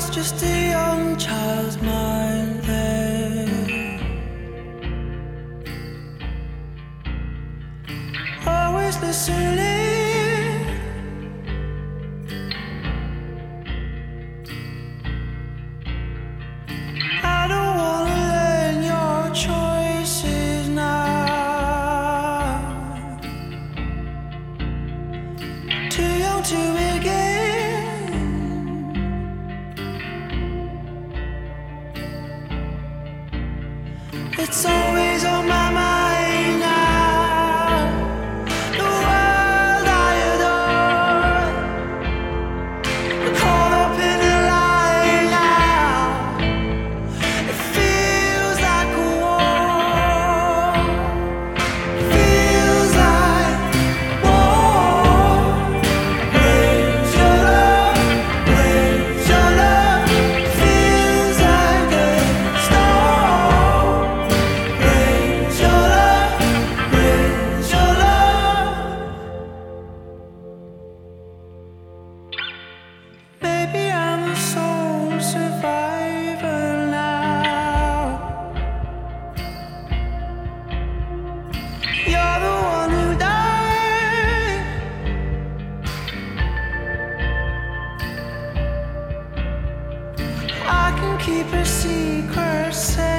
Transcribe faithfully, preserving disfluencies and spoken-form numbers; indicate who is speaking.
Speaker 1: just a young child's mind there, always listening. I don't wanna learn your choices now. Too young to begin. It's always on my mind now. The world I adore, we're caught up in the light now. It feels like a war. Feels like war. Raise your love, raise your love. Feels like a storm. Raise your love, raise your love. Maybe I'm the sole survivor now. You're the one who died. I can keep a secret safe.